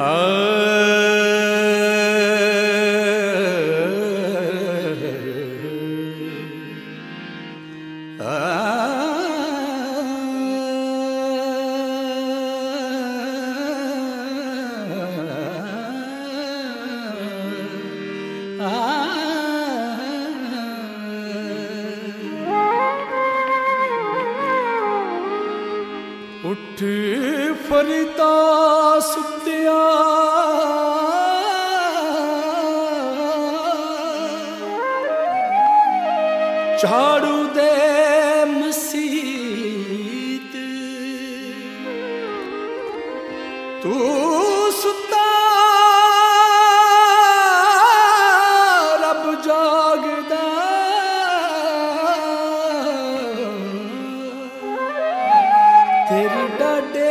उठ फरीदा सुत्या झाड़ू दे मसीत तू सुता रब जागदा तेरी डाडे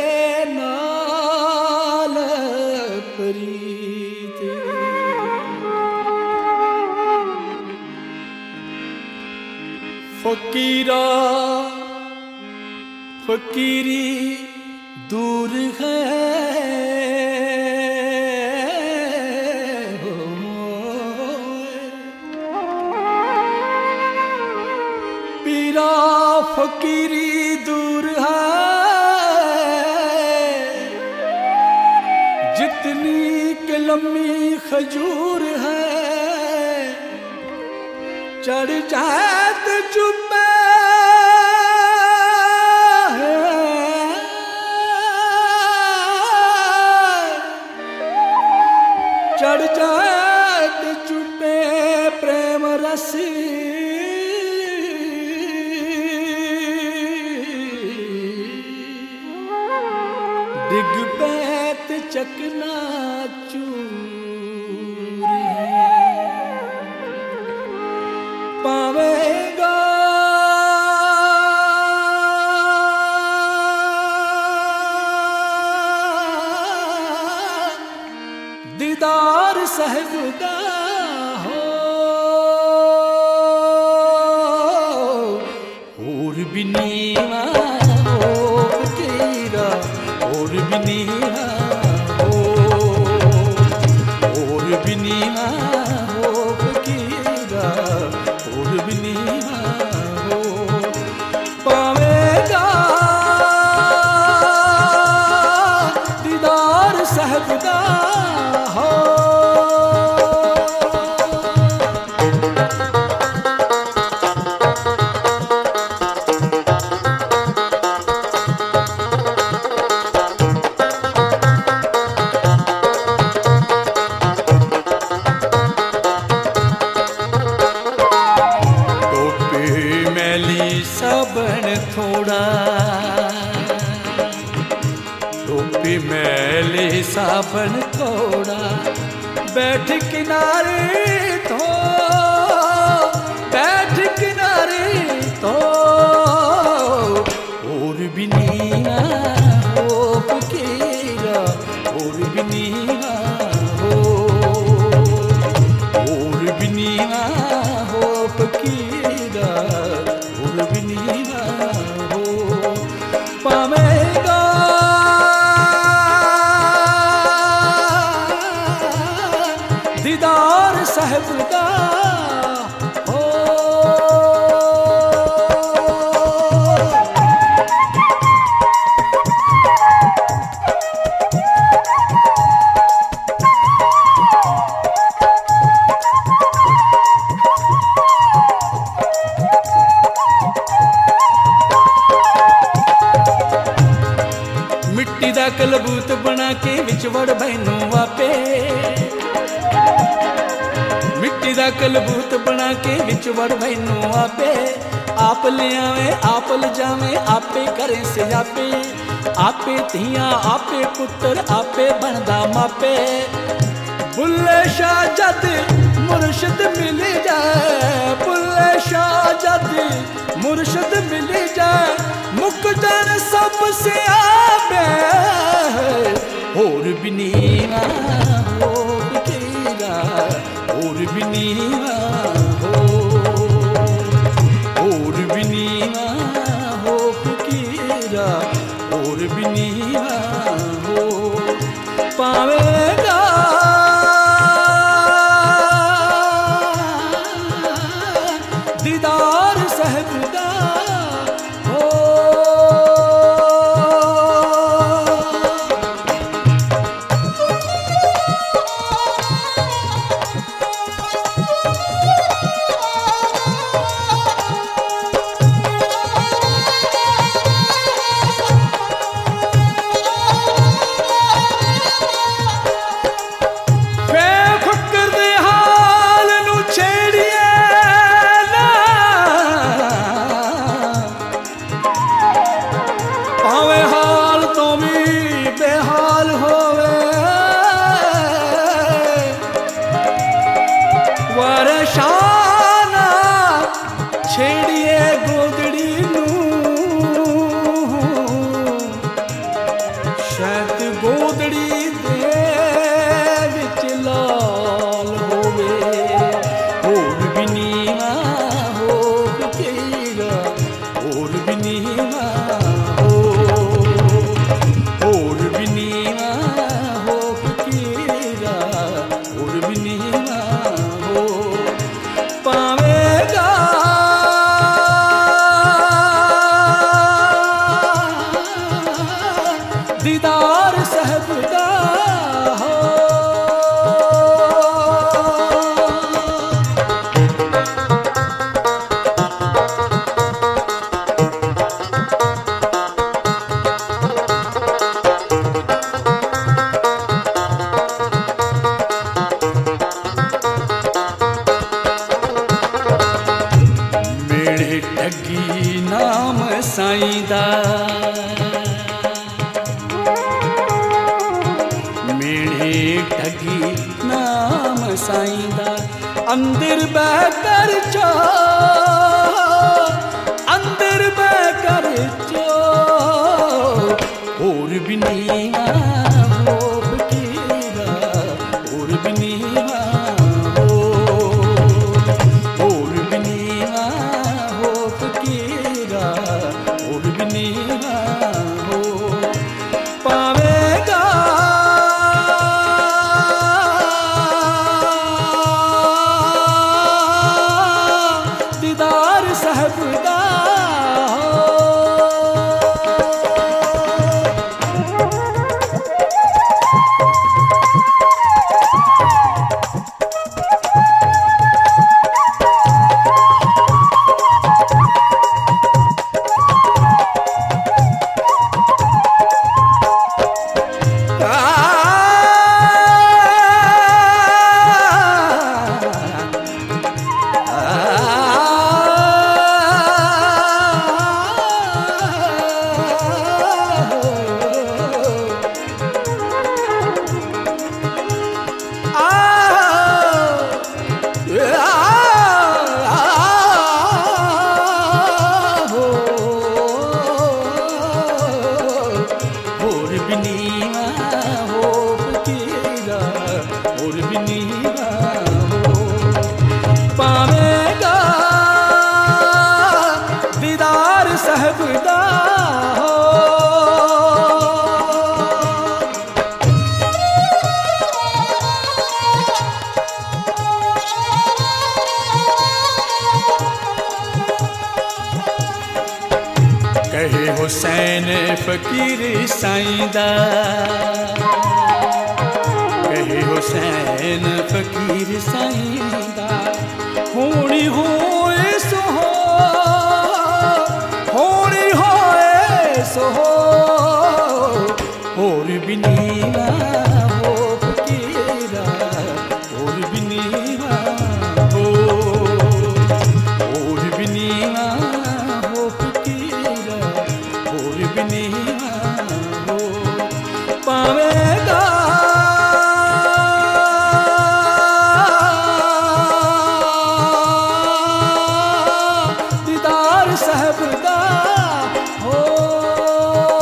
नाल प्रीत फकीरा फकीरी दूर है पीरा फकीरी दूर है जितनी के लम्मी खजूर है चढ़ जाए तो चुपे चढ़ जाए तो चुपे प्रेम रस डिग पैत चकना चूर पावेगा दीदार साहिब दा हो और भी नीवा हो फकीरा और भी नीवा हो और भी नीवा हो फकीरा और भी नीवा हो पावेगा दीदार साहिब दा हो साबन थोड़ा टोपी मैले साबन थोड़ा बैठ किनारे तो बैठ किनारे तो और भी नीवा हो फकीरा और भी नीवा हो और भी नीवा हो फकीरा और भी नीवा हो पावेगा दीदार साहिब का हो मिट्टी दा कलबूत बना के विच वड़ बैनू आपे मिट्टी दा कलबूत बना के विच वड़ बैनू आपे आप ले आवे आप ले जावे आपे करे सियापे आपे तियां आपे पुत्र आपे बनदा मापे बुल्ले शाह जद मुर्शद मिल जाए बुल्ले शाह जद मुर्शद मिल जाए मुक जान सब से आवे और भी नीवा हो फकीरा और भी नीवा हो और भी नीवा हो फकीरा और भी नीवा हो पावेगा दीदार साहब दा हो। वरशाना छेड़िए गोदड़ी नूं शायद गोदड़ी दे विच लाल होवे होर भी नीवा हो फकीरा होर भी नीवा हो होर भी नीवा हो फकीरा होर भी नीवा पावेगा दीदार साहब दा हो। ठगी नाम साईं दा मेरे ठगी नाम साईं दा अंदर बहकर चो अंदर बहकर चो और भी नीवा हो फकीरा और भी नीवा पावेगा दीदार साहब दा पावेगा दीदार साहब दा हो। कहे हुसैन फकीर साईं दा कहे हुसैन फकीर साईं दा होनी होए सो होनी होए सो और भी नीवा हो फकीरा और भी नीवा हो और भी नीवा हो फकीरा और भी नीवा हो पावेगा साहब दा हो।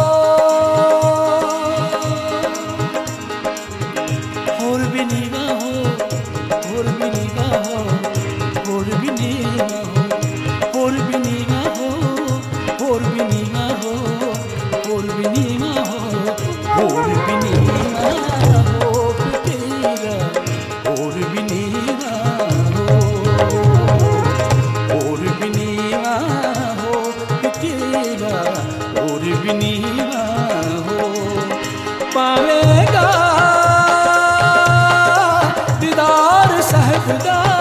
खुदा